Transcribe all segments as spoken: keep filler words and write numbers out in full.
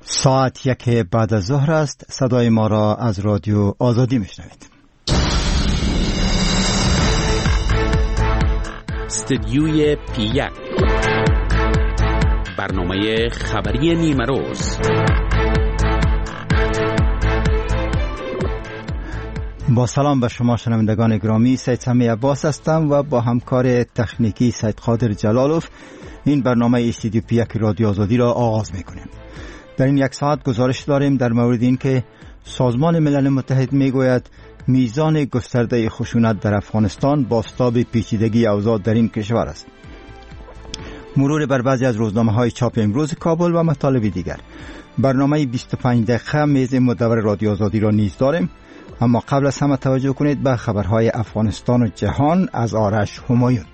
ساعت یک بعد از ظهر است. صدای ما را از رادیو آزادی میشنوید. استدیوی پی یک، برنامه خبری نیمه روز. با سلام به شما شنوندگان گرامی، سید سمی عباس هستم و با همکار تکنیکی سید قادر جلالوف این برنامه استدیو پی یک رادیو آزادی را آغاز میکنیم. در این یک ساعت گزارش داریم در مورد این که سازمان ملل متحد میگوید میزان گسترده خشونت در افغانستان بازتاب پیچیدگی اوضاع در این کشور است. مرور بر بعضی از روزنامه‌های چاپ امروز کابل و مطالب دیگر. برنامه بیست و پنج دقیقه میز مدور رادیو آزادی را نیز داریم، اما قبل از همه توجه کنید به خبرهای افغانستان و جهان از آرش همایون.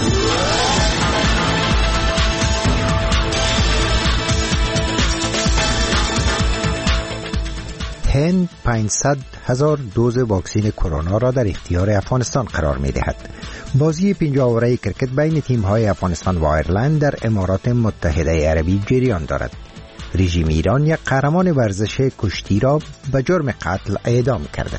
هند پانصد هزار دوز واکسن کرونا را در اختیار افغانستان قرار می دهد. بازی پنجاه اوره کرکت بین تیم های افغانستان و آیرلند در امارات متحده عربی جریان دارد. رژیم ایران یک قهرمان ورزش کشتی را به جرم قتل اعدام کرده.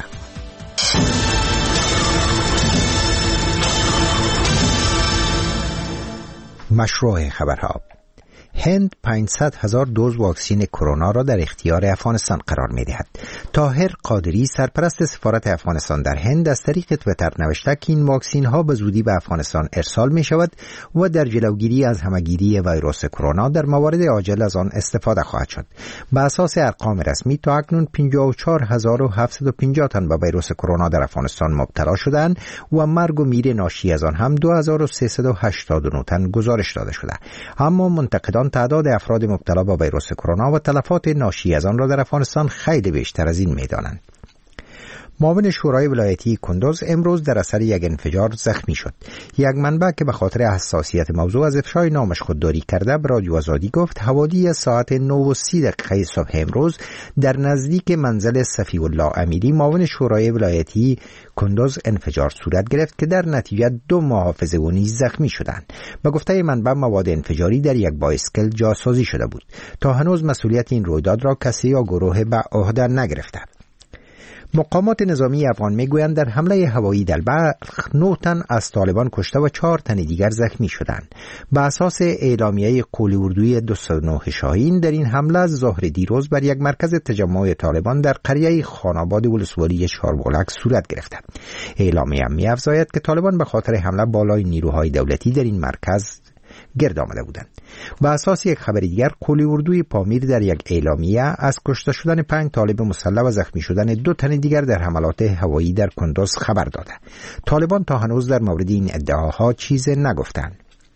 مشروع خبرها. هند پانصد هزار دوز واکسن کرونا را در اختیار افغانستان قرار می دهد. طاهر قادری، سرپرست سفارت افغانستان در هند، از طریق تویتر نوشته که این واکسن ها به زودی به افغانستان ارسال می شود و در جلوگیری از همهگیری ویروس کرونا در موارد عاجل از آن استفاده خواهد شد. به اساس ارقام رسمی تا اکنون پنجاه و چهار هزار و هفتصد و پنجاه تن به ویروس کرونا در افغانستان مبتلا شدند و مرگ و میر ناشی از آن هم دو هزار و سیصد و هشتاد و نه تن گزارش داده شده. اما منتقدان تعداد افراد مبتلا به ویروس کرونا و تلفات ناشی از آن را در افغانستان خیلی بیشتر از این می‌دانند. معاون شورای ولایتی کندوز امروز در اثر یک انفجار زخمی شد. یک منبع که به خاطر حساسیت موضوع از افشای نامش خودداری کرده به رادیو آزادی گفت حوالی ساعت نه و سی دقیقه صبح امروز در نزدیک منزل صفی الله امیری معاون شورای ولایتی کندوز انفجار صورت گرفت که در نتیجه دو محافظه نیز زخمی شدند. به گفته منبع مواد انفجاری در یک بایسکل جاسازی شده بود. تا هنوز مسئولیت این رویداد را کسی یا گروه به عهده نگرفته. مقامات نظامی افغان میگویند در حمله هوایی در بلخ نه تن از طالبان کشته و چهار تن دیگر زخمی شدند. به اساس اعلامیه قول اردوی دویست و نه شاهین در این حمله از ظهر دیروز بر یک مرکز تجمع طالبان در قریه خاناباد ولسوالی شاربولک صورت گرفته. اعلامیه می‌افزاید که طالبان به خاطر حمله بالای نیروهای دولتی در این مرکز گرد آمده بودند. به اساس یک خبر دیگر قول اردوی پامیر در یک اعلامیه از کشته شدن پنج طالب مسلح و زخمی شدن دو تن دیگر در حملات هوایی در کندوز خبر داده. طالبان تا هنوز در مورد این ادعاها چیزی نگفتند.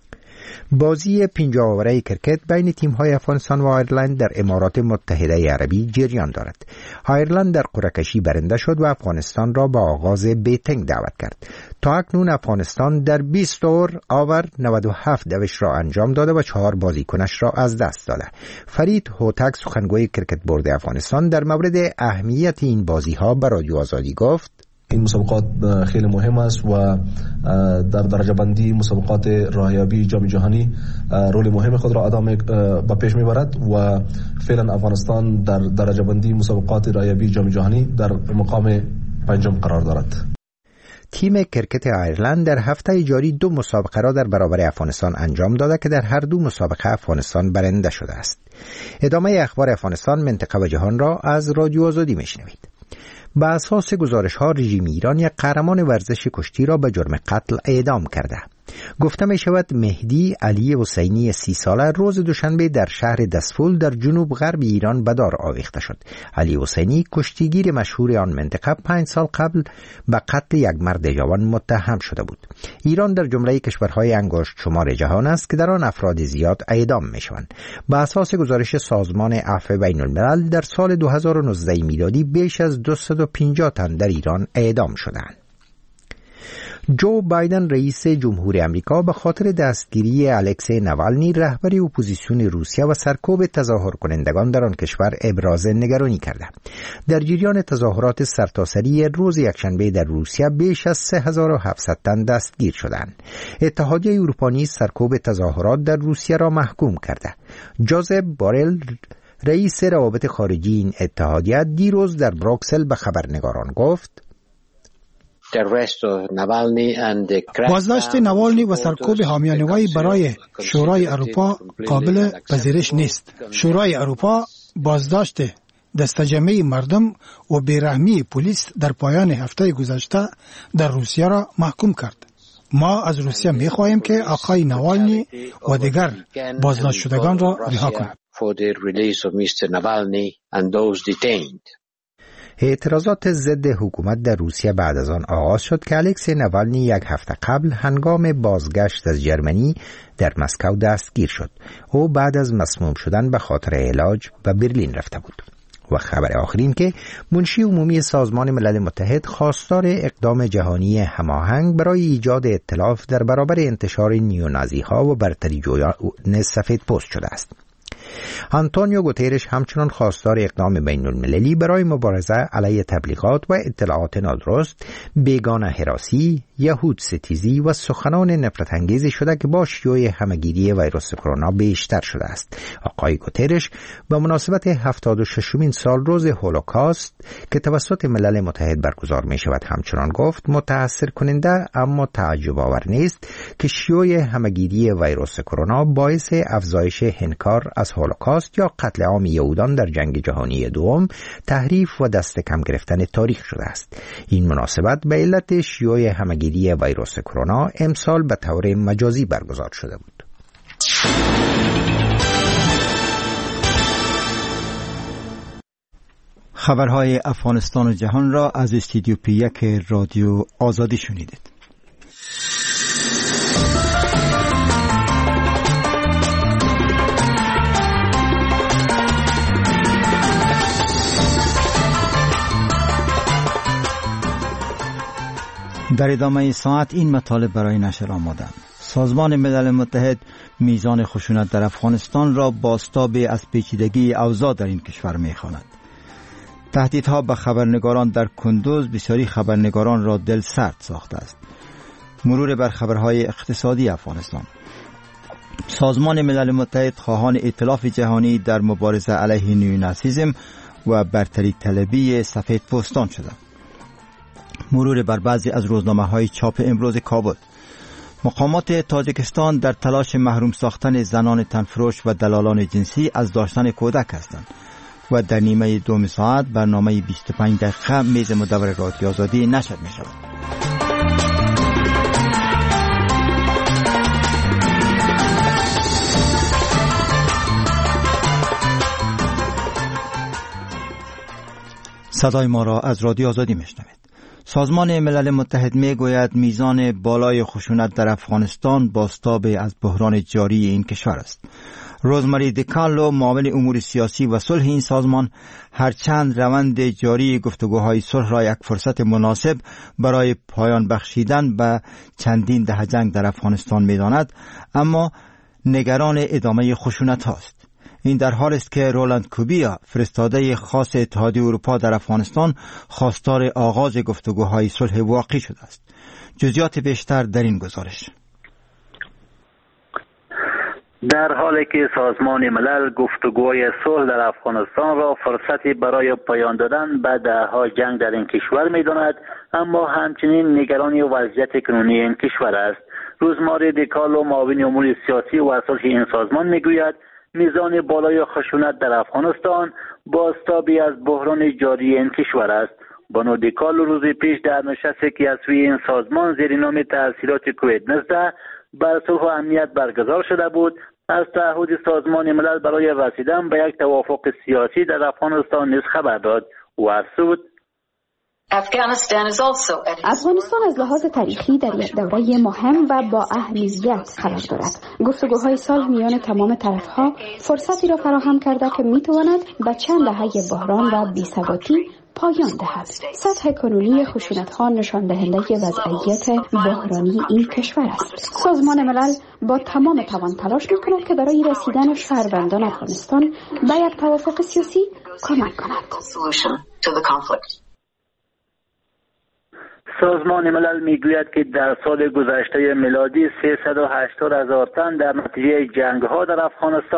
بازی پنجاه اوره کرکت بین تیم‌های افغانستان و آیرلند در امارات متحده عربی جریان دارد. آیرلند در قرعه کشی برنده شد و افغانستان را به آغاز بیتنگ دعوت کرد. تا اکنون افغانستان در بیست اوور آور نود و هفت دوش را انجام داده و چهار بازیکنش را از دست داده. فرید هوتک، سخنگوی کرکت بورد افغانستان، در مورد اهمیت این بازی‌ها به رادیو آزادی گفت: این مسابقات خیلی مهم است و در درجه بندی مسابقات راهیابی جام جهانی رول مهم خود را ادا به پیش میبرد و فعلا افغانستان در درجه بندی مسابقات راهیابی جام جهانی در مقام پنجم قرار دارد. تیم کرکت آیرلند در هفته جاری دو مسابقه را در برابر افغانستان انجام داده که در هر دو مسابقه افغانستان برنده شده است. ادامه اخبار افغانستان، منطقه و جهان را از رادیو آزادی میشنوید. به اساس گزارش‌ها رژیم ایران یک قهرمان ورزش کشتی را به جرم قتل اعدام کرده. گفته می شود مهدی علی حسینی سی ساله روز دوشنبه در شهر دسفول در جنوب غرب ایران به دار آویخته شد. علی حسینی کشتیگیر مشهور آن منطقه پنج سال قبل به قتل یک مرد جوان متهم شده بود. ایران در جمله کشورهای انگشت شمار جهان است که در آن افراد زیاد اعدام می شوند. به اساس گزارش سازمان عفو بین الملل در سال دو هزار و نوزده میلادی بیش از دویست و پنجاه تن در ایران اعدام شدند. جو بایدن رئیس جمهور امریکا به خاطر دستگیری الکسی نوالنی رهبر اپوزیسیون روسیه و سرکوب تظاهر کنندگان در آن کشور ابراز نگرانی کرده. در جریان تظاهرات سرتاسری روز یکشنبه در روسیه بیش از سه هزار و هفتصد تن دستگیر شدند. اتحادیه اروپا نیز سرکوب تظاهرات در روسیه را محکوم کرده. جوزف بورل رئیس روابط خارجی این اتحادیه دیروز در بروکسل به خبرنگاران گفت بازداشت نوالنی و سرکوب حامیان وی برای شورای اروپا قابل پذیرش نیست. شورای اروپا بازداشت دستجمعی مردم و بیرحمی پلیس در پایان هفته گذشته در روسیه را محکوم کرد. ما از روسیه می خواهیم که آقای نوالنی و دیگر بازداشت شدگان را رها کند. اعتراضات ضد حکومت در روسیه بعد از آن آغاز شد که الکسی نوالنی یک هفته قبل هنگام بازگشت از جرمنی در مسکو دستگیر شد. او بعد از مسموم شدن به خاطر علاج به برلین رفته بود. و خبر آخرین که منشی عمومی سازمان ملل متحد خواستار اقدام جهانی هماهنگ برای ایجاد ائتلاف در برابر انتشار نیونازی ها و برتری جویان سفید پوست شده است. آنتونیو گوترش همچنان خواستار اقدام بین المللی برای مبارزه علیه تبلیغات و اطلاعات نادرست، بیگانه هراسی، یهود ستیزی و سخنان نفرت انگیز شده که با شیوع همهگیری ویروس کرونا بیشتر شده است. آقای گوترش به مناسبت هفتاد و ششمین سال روز هولوکاست که توسط ملل متحد برگزار می شود همچنان گفت متأثر کننده اما تعجب آور نیست که شیوع همهگیری ویروس کرونا باعث افزایش انکار از هولوکاست یا قتل عام یهودان در جنگ جهانی دوم، تحریف و دست کم گرفتن تاریخ شده است. این مناسبت به علت شیوع همهگیری ویروس کرونا امسال به طور مجازی برگزار شده بود. خبرهای افغانستان و جهان را از استودیو پی یک رادیو آزادی شنیدید. در ادامه این ساعت این مطالب برای نشر آمادند. سازمان ملل متحد میزان خشونت در افغانستان را بازتاب از پیچیدگی اوضاع در این کشور می‌خواند. تهدیدها به خبرنگاران در کندوز بسیاری خبرنگاران را دل سرد ساخته است. مرور بر خبرهای اقتصادی افغانستان. سازمان ملل متحد خواهان ائتلاف جهانی در مبارزه علیه نیوناسیسم و برتری طلبی سفید پوستان شده. مرور بر بعضی از روزنامه‌های چاپ امروز کابل. مقامات تاجیکستان در تلاش محروم ساختن زنان تنفروش و دلالان جنسی از داشتن کودک هستند. و در نیمه دوم ساعت برنامه بیست و پنج دقیقه میز مدور رادیو آزادی نشر می شود. صدای ما را از رادیو آزادی میشنوید. سازمان ملل متحد می گوید میزان بالای خشونت در افغانستان بازتاب از بحران جاری این کشور است. روزمری دیکارلو معاون امور سیاسی و صلح این سازمان هرچند روند جاری گفتگوهای صلح را یک فرصت مناسب برای پایان بخشیدن به چندین دهه جنگ در افغانستان می‌داند، اما نگران ادامه خشونت هاست. این در حال است که رولند کوبیا فرستاده خاص اتحادیه اروپا در افغانستان خواستار آغاز گفتگوهای صلح واقعی شده است. جزئیات بیشتر در این گزارش. در حالی که سازمان ملل گفتگوهای صلح در افغانستان را فرصتی برای پایان دادن به دهه‌ها جنگ در این کشور می‌داند، اما همچنین نگرانی وضعیت کنونی این کشور است. روزمره دیکارلو معاون امور سیاسی و صلح این سازمان می‌گوید میزان بالای خشونت در افغانستان بازتابی از بحران جاری این کشور است. بانو دیکارلو روز پیش در نشستی که از سوی این سازمان زیر نام تأثیرات کووید نوزده بر صلح و امنیت برگزار شده بود، از تعهد سازمان ملل برای رسیدن به یک توافق سیاسی در افغانستان نیز خبر داد و افزود افغانستان از لحاظ تاریخی در یک دوره مهم و با اهمیت قرار دارد. گفتگوهای صلح میان تمام طرفها فرصتی را فراهم کرده که میتواند به چند دهه بحران و بی‌ثباتی پایان دهد. سطح کنونی خشونت‌ها نشان دهنده وضعیت بحرانی این کشور است. سازمان ملل با تمام توان تلاش می‌کند که برای رسیدن شهروندان افغانستان به یک توافق سیاسی کمک کند. سازمان ملل میگوید که در سال گذشته میلادی سیصد و هشتاد هزار تن در نتیجه جنگ‌ها در افغانستان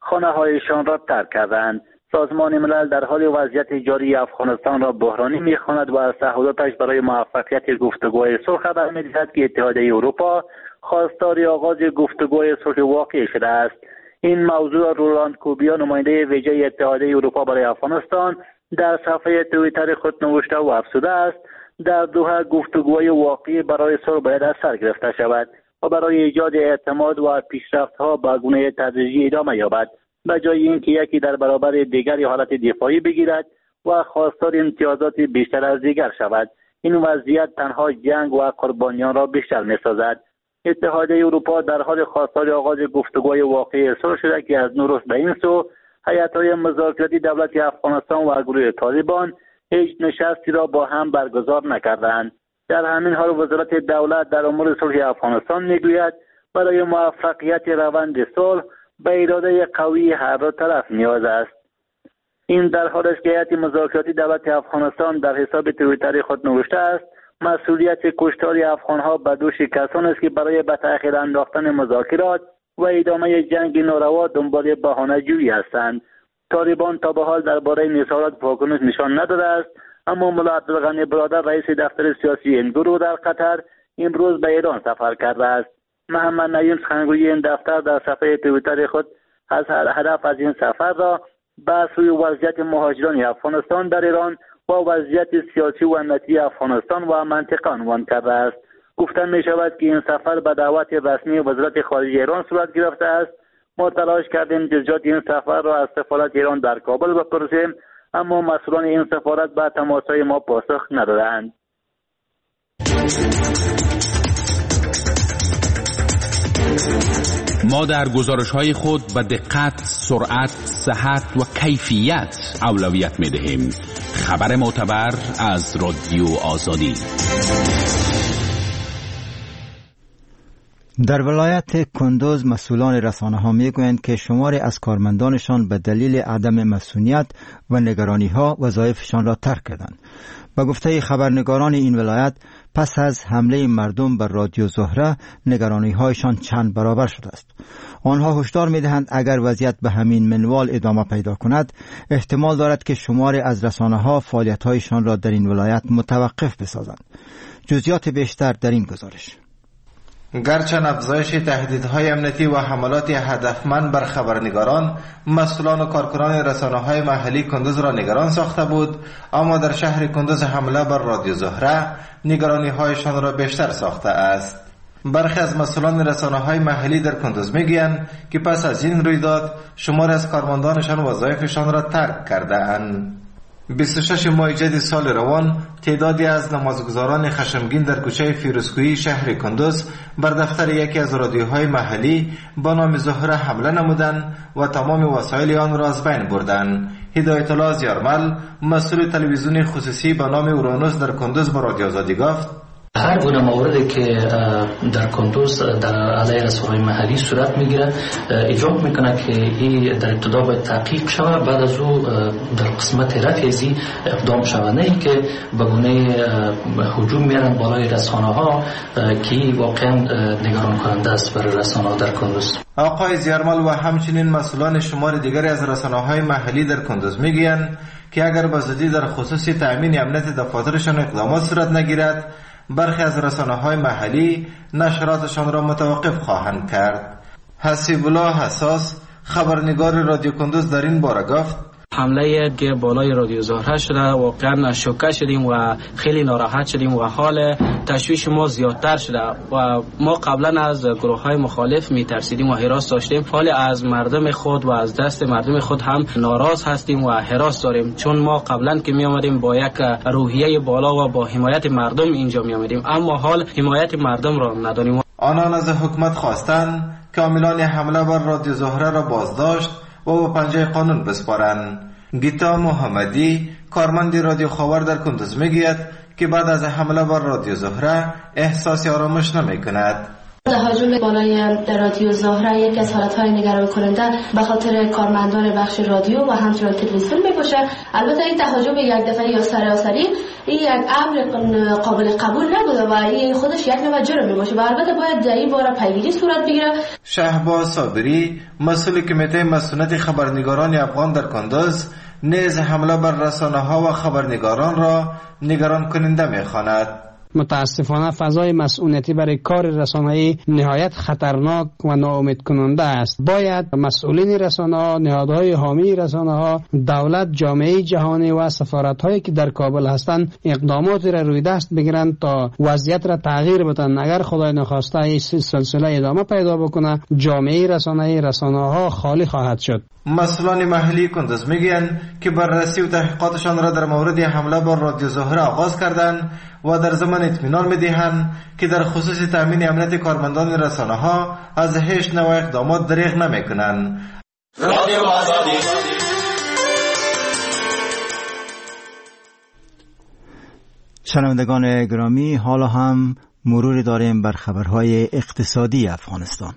خانه هایشان را ترک کردند. سازمان ملل در حال وضعیت جاری افغانستان را بحرانی می‌خواند و از تعهداتش برای موفقیت گفتگوهای صلح خبر می‌دهد که اتحادیه اروپا خواستار آغاز گفتگوهای صلح واقعی شده است. این موضوع رولاند کوبیا نماینده ویژه اتحادیه اروپا برای افغانستان در صفحه توییتر خود نوشته و افزوده است در دوحه گفتگوهای واقعی برای صلح باید از سر گرفته شود و برای ایجاد اعتماد و پیشرفت‌ها به گونه تدریجی ادامه یابد، به جای اینکه یکی در برابر دیگری حالت دفاعی بگیرد و خواستار امتیازات بیشتر از دیگر شود. این وضعیت تنها جنگ و قربانیان را بیشتر می‌سازد. اتحادیه اروپا در حال خواستار آغاز گفتگوهای واقعی صلح شده که از نو روز به این سو هیئت‌های مذاکراتی دولت افغانستان و گروه طالبان هیچ نشستی را با هم برگزار نکردند. در همین حال وزارت دولت در امور صلح افغانستان میگوید برای موفقیت روند صلح به اراده قوی هر دو طرف نیاز است. این در حالی است که هیئت مذاکراتی دولت افغانستان در حساب توییتر خود نوشته است مسئولیت کشتار افغانها به دوش کسانی است که برای به تأخیر انداختن مذاکرات و ادامه جنگ ناروا دنبال بهانه‌جویی هستند. طالبان تا به حال درباره نظارت واکنش نشان نداده است، اما ملا عبدالغنی برادر رئیس دفتر سیاسی این گروه در قطر امروز به ایران سفر کرده است. محمد نعیم سخنگوی این دفتر در صفحه توییتر خود از هدف از این سفر را بحث روی وضعیت مهاجران افغانستان در ایران و وضعیت سیاسی و امنیتی افغانستان و منطقه عنوان کرده است. گفته می شود که این سفر به دعوت رسمی وزارت خارجه ایران صورت گرفته است. ما تلاش کردیم جزئیات این سفر را از سفارت ایران در کابل بپرسیم، اما مسئولان این سفارت به تماسهای ما پاسخ ندادند. ما در گزارش‌های خود به دقت، سرعت، صحت و کیفیت اولویت می‌دهیم. خبر معتبر از رادیو آزادی. در ولایت کندوز مسئولان رسانه‌ها می‌گویند که شماری از کارمندانشان به دلیل عدم مسئولیت و نگرانی‌ها وظایفشان را ترک کردند. با گفته خبرنگاران این ولایت پس از حمله مردم بر رادیو زهره نگرانی‌هایشان چند برابر شده است. آنها هشدار می‌دهند اگر وضعیت به همین منوال ادامه پیدا کند احتمال دارد که شماری از رسانه‌ها فعالیت‌هایشان را در این ولایت متوقف بسازند. جزئیات بیشتر در این گزارش. گرچند افزایش تهدیدهای امنیتی و حملات هدفمند بر خبرنگاران مسئولان و کارکنان رسانه‌های محلی کندوز را نگران ساخته بود، اما در شهر کندوز حمله بر رادیو زهره نگرانی‌هایشان را بیشتر ساخته است. برخی از مسئولان رسانه‌های محلی در کندوز می‌گویند که پس از این رویداد شماری از کارمندانشان وظایفشان را ترک کرده‌اند. بیست و شش ماه جدید سال روان تعدادی از نمازگزاران خشمگین در کوچه فیروزکویی شهر کندوز بر دفتر یکی از رادیوهای محلی با نام زهره حمله نمودند و تمام وسایل آن را از بین بردند. هدایت الله زیارمل مسئول تلویزیون خصوصی به نام اورانوس در کندوز با رادیو آزادی گفت هر گونه موردی که در کندوز در علیه رسانه‌های محلی صورت میگیره ایجاب میکنه که این در ابتدا باید تحقیق شود، بعد از او در قسمت رفع ازی اقدام شود، نه اینکه به گونه هجوم میارن بالای رسانه‌ها که واقعا نگران کننده است برای رسانه‌ها در کندوز. آقای زیارمل و همچنین مسئولان شمار دیگری از رسانه‌های محلی در کندوز میگویند که اگر به زودی در خصوص تأمین امنیت دفاترشان اقدامات صورت نگیرد برخی از رسانه‌های محلی نشراتشان را متوقف خواهند کرد. حسیب الله حساس خبرنگار رادیو کندوز در این باره گفت حمله که بالای رادیو زهره شده واقعا شوکه شدیم و خیلی ناراحت شدیم و حال تشویش ما زیادتر شده و ما قبلا از گروه های مخالف می ترسیدیم و حراس داشتیم، حال از مردم خود و از دست مردم خود هم ناراض هستیم و حراس داریم، چون ما قبلا که می آمدیم با یک روحیه بالا و با حمایت مردم اینجا می آمدیم، اما حال حمایت مردم را نداریم. آنان از حکومت خواستند که عاملان حمله بر رادیو زهره را بازداشت و با پنجه قانون بسپارند. گیتا محمدی کارمند رادیو خاور در کندوز میگوید که بعد از حمله بر رادیو زهره احساس آرامش نمی کند. تهاجم بالای رادیو زهره یک از حالتهای نگران کننده به خاطر کارمندان بخش رادیو و همچنان تلویزیون میباشه. البته این تهاجم یک دفعه یا سراسری این یک امر قابل قبول نبوده و این خودش یک نوع جرم میباشه و البته باید در این باره پیگیری صورت بگیره. شهباز صابری مسئول کمیته مسئولیت خبرنگاران افغان در کندوز نیز حمله بر رسانه‌ها و خبرنگاران را نگران کننده می‌خواند. متاسفانه فضای مسئولیتی برای کار رسانه‌ای نهایت خطرناک و ناامید کننده است. باید مسئولین رسانه‌ها، نهادهای حامی رسانه‌ها، دولت، جامعه جهانی و سفارت‌هایی که در کابل هستند اقداماتی را روی دست بگیرند تا وضعیت را تغییر بدن. اگر خدای نخواسته این سلسله ادامه پیدا بکنه، جامعه رسانه‌ای رسانه‌ها خالی خواهد شد. مسئولان محلی کندوز میگن که بررسی و تحقیقاتشان را در مورد حمله بر رادیو زهره آغاز کردند و در زمان اطمینان میدهند که در خصوص تامین امنیت کارمندان رسانه‌ها از هیچ نوع اقدامات دریغ نمیکنند. رادیو آزادی. شنوندگان گرامی، حالا هم مروری داریم بر خبرهای اقتصادی افغانستان.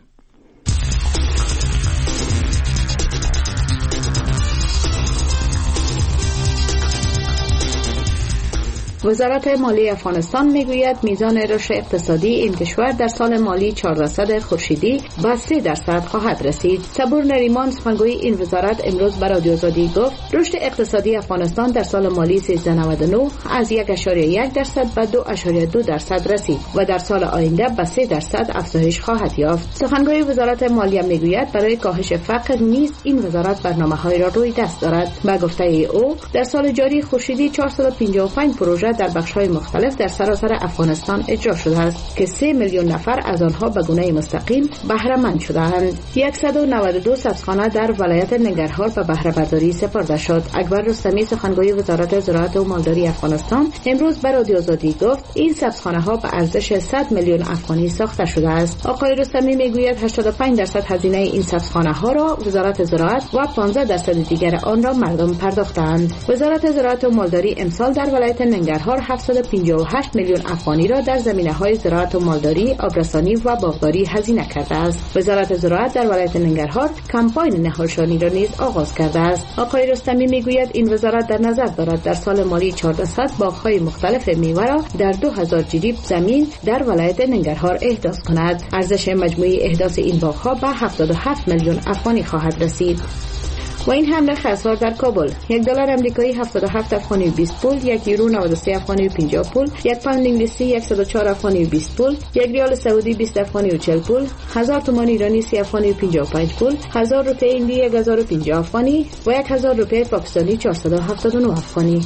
وزارت مالی افغانستان میگوید میزان رشد اقتصادی این کشور در سال مالی چهاردهصد خورشیدی به سه درصد خواهد رسید. صبور نریمان، سخنگوی این وزارت، امروز به رادیو آزادی گفت رشد اقتصادی افغانستان در سال مالی سیزده نود و نه از یک اشاره یک درصد به دو اشاره دو درصد رسید و در سال آینده به سه درصد افزایش خواهد یافت. سخنگوی وزارت مالیه میگوید برای کاهش فقر نیز این وزارت برنامه‌های را روی دست دارد. به گفته او در سال جاری خورشیدی چهارصد و پنجاه و پنج پروژه در بخش‌های مختلف در سراسر افغانستان اجرا شده است که سه میلیون نفر از آنها به گونه مستقیم بهره مند شده‌اند. صد و نود و دو سبزخانه در ولایت ننگرهار به بهره برداری سپرده شد. اکبر رستمی، سخنگوی وزارت زراعت و مالداری افغانستان، امروز به رادیو آزادی گفت این سبزخانه‌ها به ارزش صد میلیون افغانی ساخته شده است. آقای رستمی میگوید هشتاد و پنج درصد هزینه این سبزخانه‌ها را وزارت زراعت و پانزده درصد دیگر آن را مردم پرداختند. وزارت زراعت و مالداری امسال در ولایت ننگرهار هفتصد و پنجاه و هشت میلیون افغانی را در زمینه‌های زراعت و مالداری، آبرسانی و باغداری هزینه کرده است. وزارت زراعت در ولایت ننگرهار کمپاین نهالشانی را نیز آغاز کرده است. آقای رستمی میگوید این وزارت در نظر دارد در سال مالی چهاردهصد باغ‌های مختلف میوه را در دو هزار جریب زمین در ولایت ننگرهار احداث کند. ارزش مجموعی احداث این باغ‌ها به هفتاد و هفت میلیون افغانی خواهد رسید. و این حمله خسار در کابل: یک دلار آمریکایی هفتاد و هفت افغانی و بیست پول، یک یورو نود و سه افغانی و پنجاه پول، یک پوند انگلیسی صد و چهار افغانی و بیست پول، یک ریال سعودی بیست افغانی و چهل پول، هزار تومان ایرانی سی افغانی و پنجاه و پنج پول، هزار روپیه هندی یک هزار و پنجاه افغانی و یک هزار روپیه پاکستانی چهارصد و هفتاد و نه افغانی.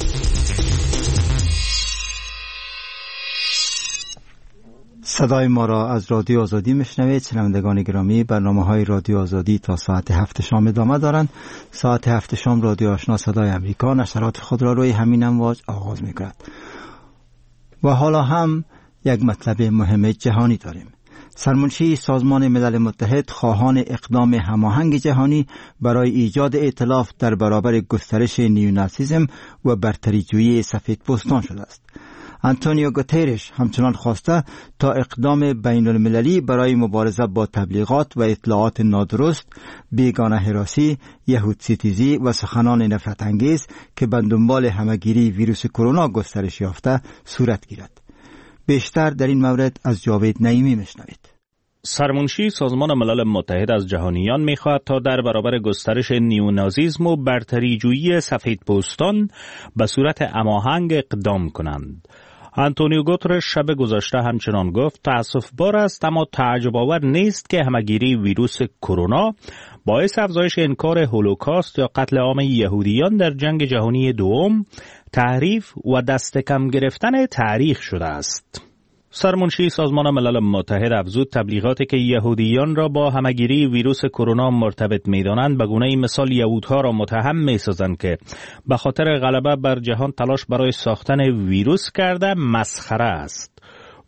صدای ما را از رادیو آزادی میشنوید. شنوندگان گرامی، برنامه های رادیو آزادی تا ساعت هفت شام ادامه دارند. ساعت هفت شام رادیو آشنا صدای امریکا نشرات خود را روی همین امواج آغاز میکند. و حالا هم یک مطلب مهم جهانی داریم. سرمنشی سازمان ملل متحد خواهان اقدام هماهنگ جهانی برای ایجاد ائتلاف در برابر گسترش نیوناسیسم و برتریجویی سفیدپوستان شده است. آنتونیو گوترش همچنان خواسته تا اقدام بین المللی برای مبارزه با تبلیغات و اطلاعات نادرست، بیگانه هراسی، یهود ستیزی و سخنان نفرت انگیز که به دنبال همهگیری ویروس کرونا گسترش یافته صورت گیرد. بیشتر در این مورد از جاوید نعیمی میشنوید. سرمنشی سازمان ملل متحد از جهانیان می‌خواهد تا در برابر گسترش نیونازیسم و برتریجویی سفیدپوستان به صورت هماهنگ اقدام کنند. آنتونیو گوترش شب گذشته همچنان گفت تأسف بار است اما تعجب آور نیست که همهگیری ویروس کرونا باعث افزایش انکار هولوکاست یا قتل عام یهودیان در جنگ جهانی دوم، تحریف و دست کم گرفتن تاریخ شده است. سرمنشی سازمان ملل متحد افزود تبلیغاتی که یهودیان را با همهگیری ویروس کرونا مرتبط می‌دانند به گونه مثال یهودها را متهم می‌سازند که به خاطر غلبه بر جهان تلاش برای ساختن ویروس کرده مسخره است.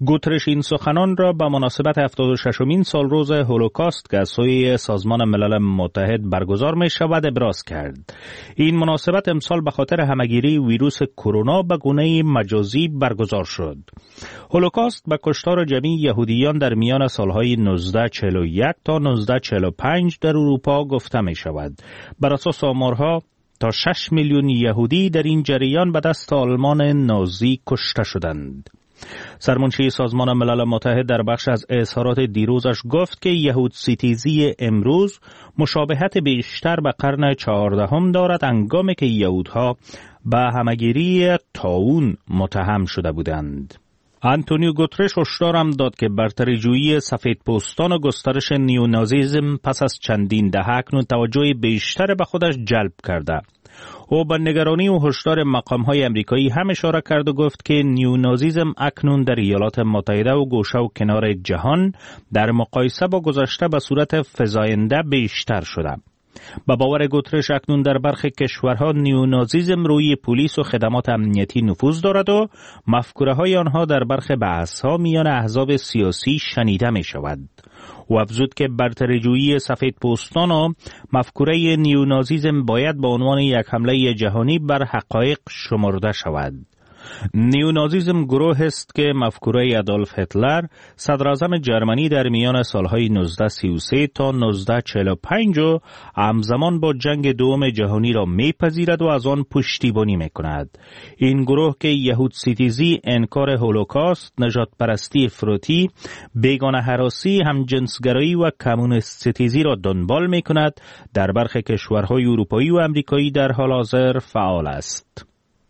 گوترش این سخنان را به مناسبت هفتاد و ششمین سال روز هولوکاست که از سوی سازمان ملل متحد برگزار می شود ابراز کرد. این مناسبت امسال به خاطر همگیری ویروس کرونا به گونه مجازی برگزار شد. هولوکاست به کشتار جمعی یهودیان در میان سالهای نوزده چهل و یک تا نوزده چهل و پنج در اروپا گفته می شود. بر اساس آمارها تا شش میلیون یهودی در این جریان به دست آلمان نازی کشته شدند. سرمنشی سازمان ملل متحد در بخش از اظهارات دیروزش گفت که یهود ستیزی امروز مشابهت بیشتر به قرن چهاردهم دارد، هنگامی که یهودها به همگیری طاعون متهم شده بودند. آنتونیو گوترش هشدار هم داد که برتری‌جویی سفیدپوستان و گسترش نیونازیسم پس از چندین دهه اکنون توجه بیشتر به خودش جلب کرده. او به نگرانی و هشدار مقام‌های آمریکایی هم اشاره کرد و گفت که نیونازیسم اکنون در ایالات متحده و گوشه و کنار جهان در مقایسه با گذشته به صورت فزاینده بیشتر شده. با باور گوترش اکنون در برخی کشورها نیونازیسم روی پلیس و خدمات امنیتی نفوذ دارد و مفکوره های آنها در برخی بحث ها میان احزاب سیاسی شنیده می شود. و افزود که برتری‌جویی سفید پوستان و مفکوره نیونازیسم باید به عنوان یک حمله جهانی بر حقایق شمرده شود. نیونازیسم گروه است که مفکوره ادولف هیتلر صدراعظم جرمنی در میان سالهای نوزده سی و سه تا نوزده چهل و پنج و همزمان با جنگ دوم جهانی را میپذیرد و از آن پشتیبانی میکند. این گروه که یهود ستیزی، انکار هولوکاست، نژاد پرستی افراطی، بیگانه هراسی، همجنسگرایی و کمونیست ستیزی را دنبال میکند، در برخی کشورهای اروپایی و امریکایی در حال حاضر فعال است.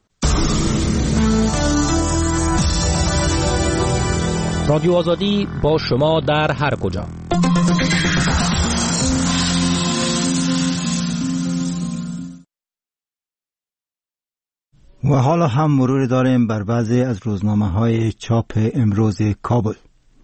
رادیو آزادی با شما در هر کجا. و حالا هم مرور داریم بر بعضی از روزنامه‌های چاپ امروز کابل.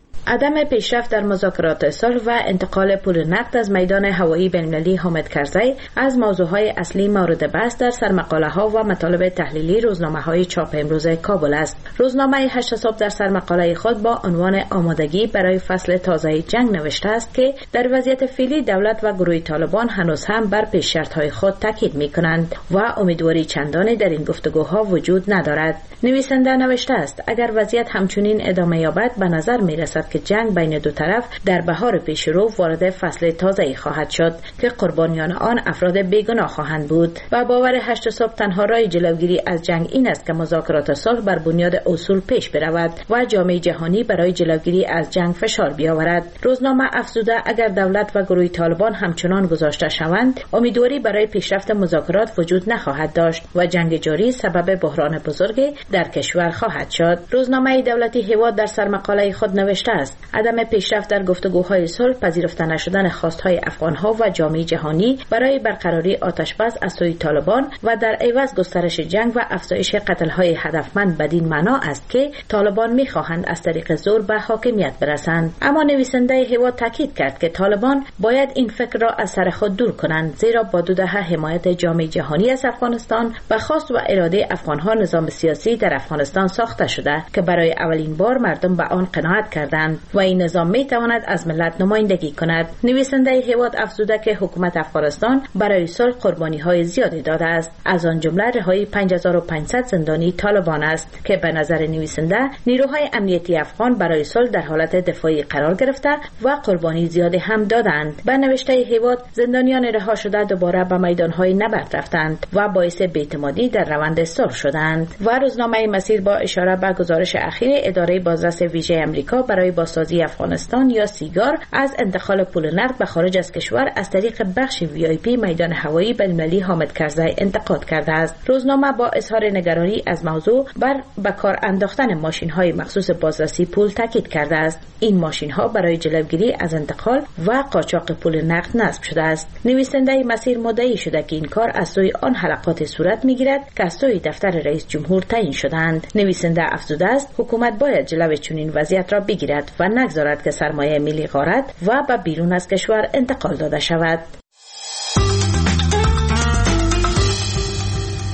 عدم پیشرفت در مذاکرات صلح و انتقال پول نقد از میدان هوایی بین‌المللی حامد کرزی از موضوعهای اصلی مورد بحث در سرمقاله‌ها و مطالب تحلیلی روزنامه‌های چاپ امروز کابل است. روزنامه هشت صبح در سرمقاله خود با عنوان آمادگی برای فصل تازه جنگ نوشته است که در وضعیت فعلی دولت و گروه طالبان هنوز هم بر پیشرفت‌های خود تاکید می‌کنند و امیدواری چندانی در این گفتگوها وجود ندارد. نویسنده نوشته است اگر وضعیت همچنین ادامه یابد به نظر می‌رسد که جنگ بین دو طرف در بهار پیشرو وارد فصل تازه‌ای خواهد شد که قربانیان آن افراد بیگناه خواهند بود. و باور هشت صبح تنها راه جلوگیری از جنگ این است که مذاکرات صلح بر بنیاد اصول پیش برود و جامعه جهانی برای جلوگیری از جنگ فشار بیاورد. روزنامه افزوده اگر دولت و گروه طالبان همچنان گذاشته شوند امیدواری برای پیشرفت مذاکرات وجود نخواهد داشت و جنگ جاری سبب بحران بزرگی در کشور خواهد شد. روزنامه دولتی هیواد در سرمقاله خود نوشته است عدم پیشرفت در گفتگوهای صلح، پذیرفته نشدن خواستهای افغانها و جامعه جهانی برای برقراری آتشبس از سوی طالبان و در عوض گسترش جنگ و افزایش قتل‌های هدفمند بدین معنا است که طالبان می‌خواهند از طریق زور به حاکمیت برسند. اما نویسنده هیواد تاکید کرد که طالبان باید این فکر را از سر خود دور کنند، زیرا با دو دهه حمایت جامعه جهانی از افغانستان به خواست و اراده افغانها نظام سیاسی در افغانستان ساخته شده که برای اولین بار مردم به آن قناعت کردند و این نظام می تواند از ملت نمایندگی کند. نویسنده هیواد افزوده که حکومت افغانستان برای صلح قربانی های زیادی داده است، از آن جمله رهایی پنج هزار و پانصد زندانی طالبان است که به نظر نویسنده نیروهای امنیتی افغان برای صلح در حالت دفاعی قرار گرفته و قربانی زیادی هم دادند. به نوشته هیواد زندانیان رها شده دوباره به میدانهای نبرد رفتند و باعث بی‌اعتمادی در روند صلح شدند. و روزنامه مسیر با اشاره به گزارش اخیر اداره بازرس ویژه آمریکا برای بازسازی افغانستان یا سیگار از انتقال پول نقد به خارج از کشور از طریق بخش وی آی پی میدان هوایی بین‌المللی حامد کرزی انتقاد کرده است. روزنامه با اظهار نگرانی از موضوع بر به کار انداختن ماشین‌های مخصوص بازرسی پول تاکید کرده است. این ماشین‌ها برای جلوگیری از انتقال و قاچاق پول نقد نصب شده است. نویسنده مسیر مدعی شده که این کار از سوی آن حلقات صورت می‌گیرد که از سوی دفتر رئیس جمهور تعیین شدند. نویسنده افزوده است حکومت باید جلوی چنین وضعیت را بگیرد و نگذارد که سرمایه ملی غارت و به بیرون از کشور انتقال داده شود.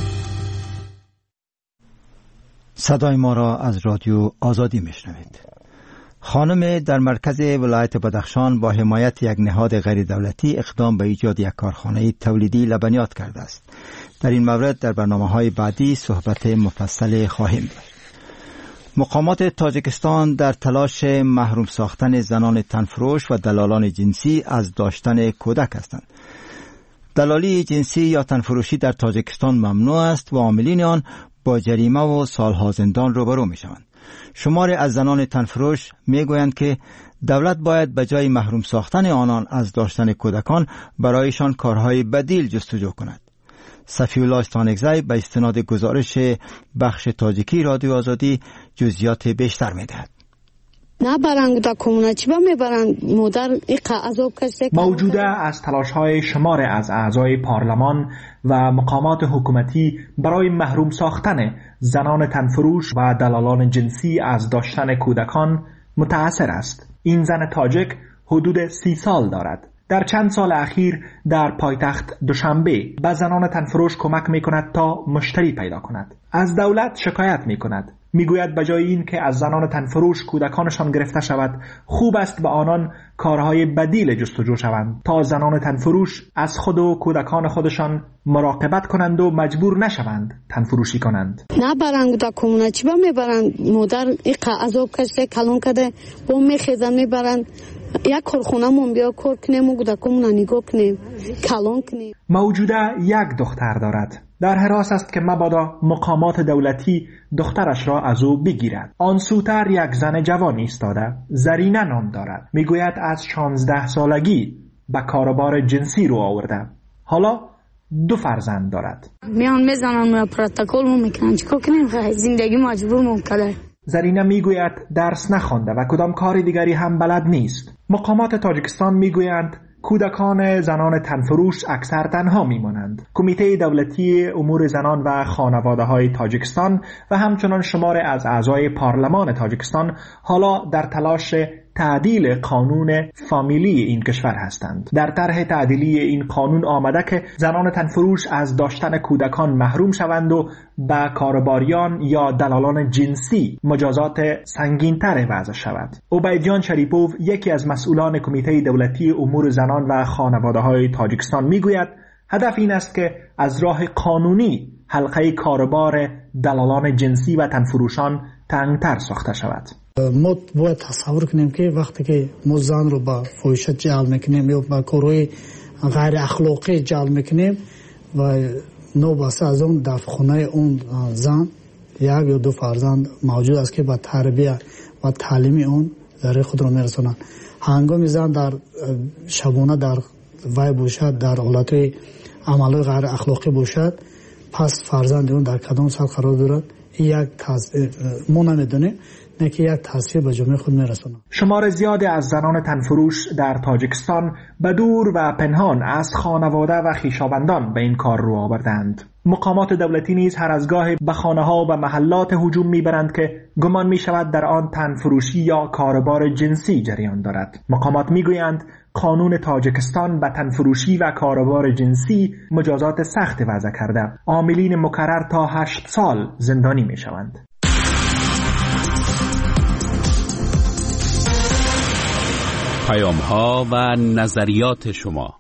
صدای ما را از رادیو آزادی میشنوید. خانم در مرکز ولایت بدخشان با حمایت یک نهاد غیر دولتی اقدام به ایجاد یک کارخانه تولیدی لبنیات کرده است. در این مورد در برنامه‌های بعدی صحبت مفصل خواهیم داشت. مقامات تاجیکستان در تلاش محروم ساختن زنان تنفروش و دلالان جنسی از داشتن کودک هستند. دلالی جنسی یا تنفروشی در تاجیکستان ممنوع است و عاملین آن با جریمه و سالها زندان روبرو می شوند. شماری از زنان تنفروش می گویند که دولت باید به جای محروم ساختن آنان از داشتن کودکان برایشان کارهای بدیل جستجو کند. صفی‌الله استانکزی به استناد گزارش بخش تاجیکی رادیو آزادی جزئیات بیشتر می دهد. موجوده از تلاش‌های شمار از اعضای پارلمان و مقامات حکومتی برای محروم ساختن زنان تنفروش و دلالان جنسی از داشتن کودکان متأثر است. این زن تاجیک حدود سی سال دارد. در چند سال اخیر در پایتخت دوشنبه به زنان تنفروش کمک می کند تا مشتری پیدا کند. از دولت شکایت می کند. می گوید بجای این که از زنان تنفروش کودکانشان گرفته شود، خوب است به آنان کارهای بدیل جستجو شوند تا زنان تنفروش از خود و کودکان خودشان مراقبت کنند و مجبور نشوند تنفروشی کنند. نه برند دا کمونه چی با میبرند مادر ایقا عذاب کشته کلون کده با میخیزن میبرند یک کارخونه مون بیا کار کنیم و کودکمون نگاه کنیم کلون کنیم. موجوده یک دختر دارد. در حراس است که مبادا مقامات دولتی دخترش را از او بگیرد. آن سوتر یک زن جوان ایستاده، زرینه نام دارد. میگوید از شانزده سالگی به کاروبار جنسی رو آورده. حالا دو فرزند دارد. میان میزنن و پروتکل مو میکنن چیکار کنیم؟ زندگی مجبور مون کرده. زرینه میگوید درس نخوانده و کدام کار دیگری هم بلد نیست. مقامات تاجیکستان میگویند کودکان زنان تنفروش اکثر تنها میمانند. کمیته دولتی امور زنان و خانواده های تاجیکستان و همچنان شمار از اعضای پارلمان تاجیکستان حالا در تلاش تعدیل قانون فامیلی این کشور هستند. در طرح تعدیلی این قانون آمده که زنان تنفروش از داشتن کودکان محروم شوند و به کارباریان یا دلالان جنسی مجازات سنگین‌تر وضع شود. عبیدیان شریپوف یکی از مسئولان کمیته دولتی امور زنان و خانواده‌های تاجیکستان میگوید هدف این است که از راه قانونی حلقه کاربار دلالان جنسی و تنفروشان تنگتر ساخته شود. ما باید تصور کنیم که وقتی که ما زن رو با فحاشی جلب میکنیم یا با کارهای غیر اخلاقی جلب میکنیم و نوبسته از اون در خانه اون زن یک یا دو فرزند موجود است که با تربیت و تعلیم اون ذره خود رو میرسونن. هنگامی زن در شبانه در وای باشد، در حالت عمل غیر اخلاقی باشد، پس فرزند اون در کدام سال قرار دارد یک تاثیر ما نمیدونیم نه که یک تاثیر به جامعه خود میرسونه. شمار زیادی از زنان تنفروش در تاجیکستان به دور و پنهان از خانواده و خویشاوندان به این کار رو آوردند. مقامات دولتی نیز هر از گاهی به خانه‌ها و محلات هجوم میبرند که گمان میشود در آن تنفروشی یا کاربار جنسی جریان دارد. مقامات میگویند قانون تاجیکستان به تنفروشی و کاربار جنسی مجازات سخت وضع کرده. عاملین مکرر تا هشت سال زندانی میشوند. پیام ها و نظریات شما.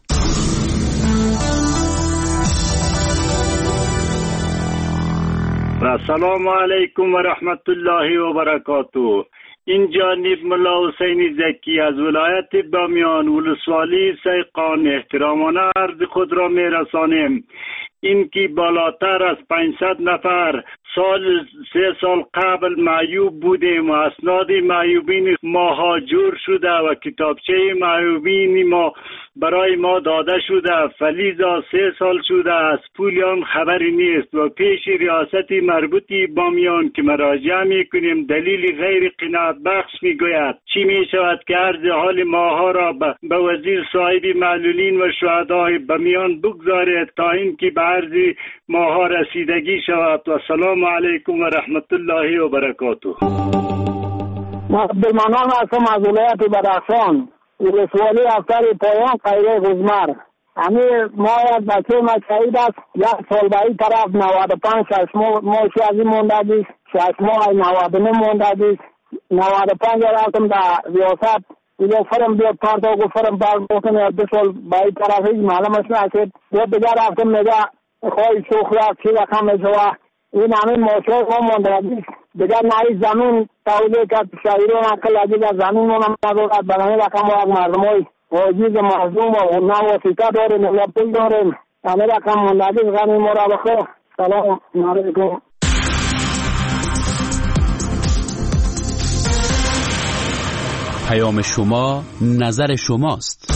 السلام علیکم و رحمت الله و برکاته. این جانب ملا حسین زکی از ولایت بامیان ولسوالی سیقان احترامانه عرض خود را میرسانیم. این که بالاتر از پانصد نفر سال سه سال قبل معیوب بودیم و اسناد معیوبین ما ها جور شده و کتابچه معیوبین ما برای ما داده شده. فلیزا سه سال شده از پولیان خبری نیست و پیش ریاست مربوطی بامیان که مراجعه می کنیم دلیل غیر قناعت بخش می گوید. چی می شود که عرض حال ماها را به وزیر صاحب معلولین و شهدای بامیان بگذارید تا اینکه به عرض ماها رسیدگی شود. و سلام علیکم و رحمت الله و برکاته. ما عبدالمنان هستم از ولایت بدخشان، ولسوالی افتر پایان قیره غزمر. همین ما یک بچه ما شهید است، یک سال به این طرف نود و پنج شش ماه شازی مونده دیست، شش ماه نود و نه مونده دیست. نود و پنج رفتم در ریاست اینو فرم بیاد پارتا و فرم باز بکنه یا دو سال باید طرف هیچ معلومش نشد و دیگر رفتم نگه خواهی شخص چی رقم شوا این همین موشور ما مندردی دیگر نهی زمین تولیه که شهیری و نقل عجیب از زمین مونم ندارد بنامه رقم و مردم های عجیز مظلوم و نام وسیقه داریم یا پول داریم همه رقم مندردی غنی مورا بخیر سلام علیکم. پیام شما نظر شماست.